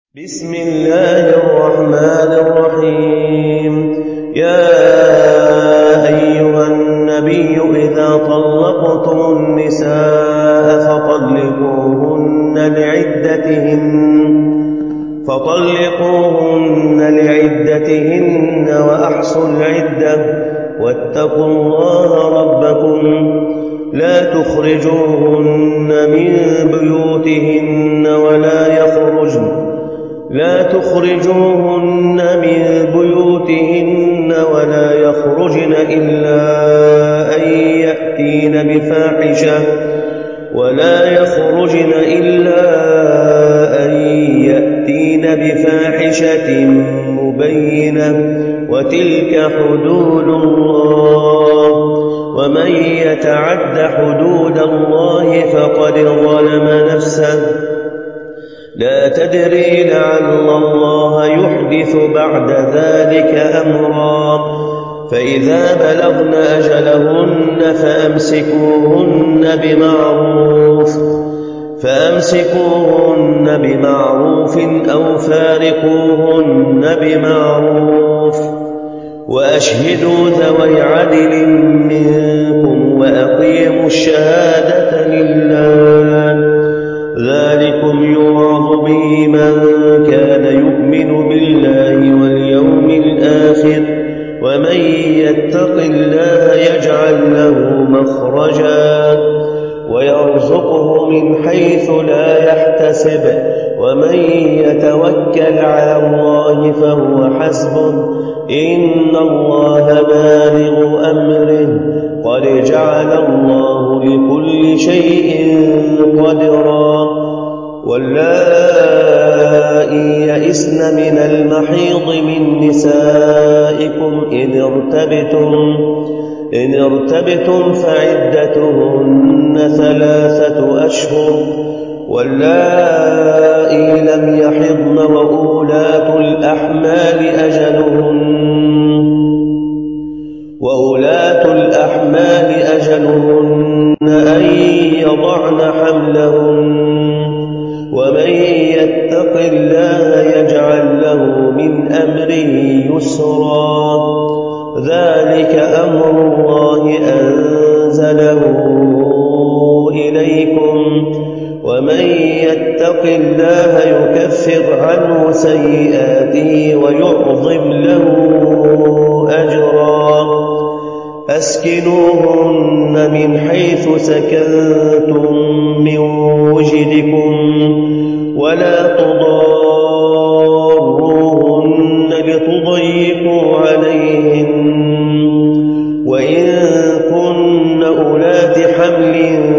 بسم الله الرحمن الرحيم. يا أيها النبي إذا طلقتم النساء فطلقوهن لعدتهن وأحصوا العدة واتقوا الله ربكم لا تخرجوهن من بيوتهن ولا يخرجن إلا أن يأتين بفاحشة مبينة وتلك حدود الله ومن يتعد حدود الله فقد ظلم نفسه لا تدري لعل الله يحدث بعد ذلك أمرا. فإذا بلغن أجلهن فأمسكوهن بمعروف أو فارقوهن بمعروف وأشهدوا ذوي عدل منكم وأقيموا الشهادة لله ذلكم يوعظ به من كان يؤمن بالله واليوم الآخر ومن يتق الله يجعل له مخرجا ويرزقه من حيث لا يحتسب ومن يتوكل على الله فهو حسبه إن الله بالغ أمره قد جعل الله لكل شيء قدرا. واللائي يئسن من المحيض من نسائكم إن ارتبتم فعدتهن 3 أشهر واللائي لم يحضن وأولاة الأحمال أجلهن أن يضعن حملهن ومن يتق الله يجعل له من أمره يسرا ذلك أمر الله أنزله إليكم ومن يتق الله يكفر عنه سيئاته ويعظم له أجرا. أسكنوهن من حيث سكنتم من وجدكم ولا تضاروهن لتضيقوا عليهن وإن كن أولات حمل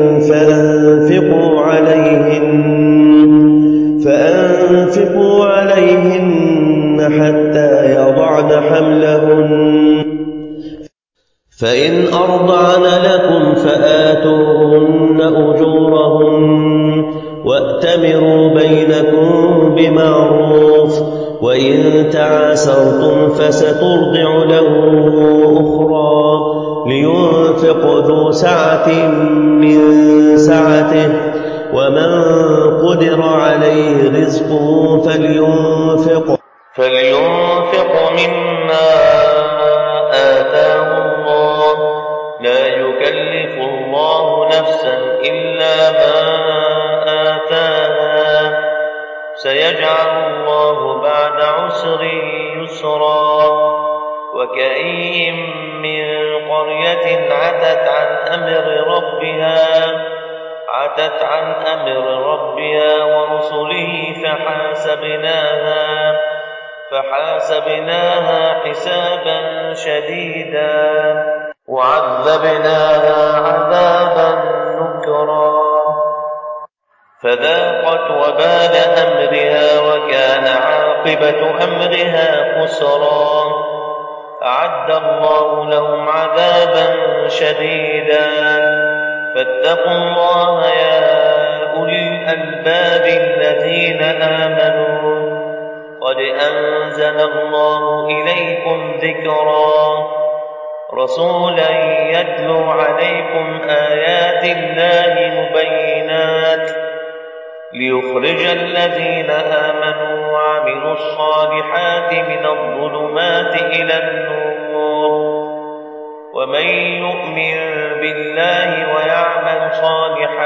فأنفقوا عليهن حتى يضعن حملهن فإن أرضعن لكم فآتوهن أجورهن وأتمروا بينكم بمعروف وإن تعاسرتم فسترضع له أخرى لينفق ذو سعة من سعته ومن قدر عليه رزقه فلينفق مما آتاه الله لا يكلف الله نفسا إلا ما آتاها سيجعل الله بعد عسر يسرا. وكأين من قرية عتت عن أمر ربها ورسله فحاسبناها حسابا شديدا وعذبناها عذابا نكرا فذاقت وبال أمرها وكان عاقبة أمرها خسرا. أعد الله لهم عذابا شديدا فاتقوا الله يا أولي الألباب الذين آمنوا قد أنزل الله إليكم ذكرا رسولا يتلو عليكم آيات الله مبينات ليخرج الذين آمنوا الظلمات إلى النور. ومن يؤمن بالله ويعمل صالحا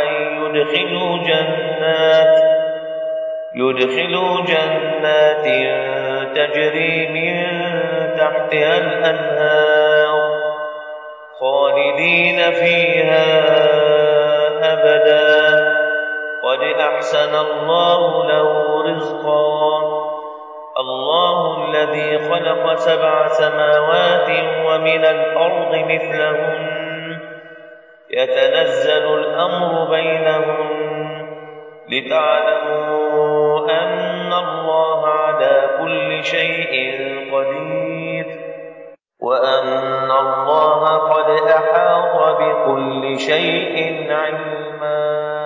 يدخل جنات تجري من تحتها الأنهار خالدين فيها أبدا. قد أحسن الله له رزقا. الله الذي خلق 7 سماوات ومن الأرض مثلهن يتنزل الأمر بينهن لتعلموا أن الله على كل شيء قدير وأن الله قد أحاط بكل شيء علما.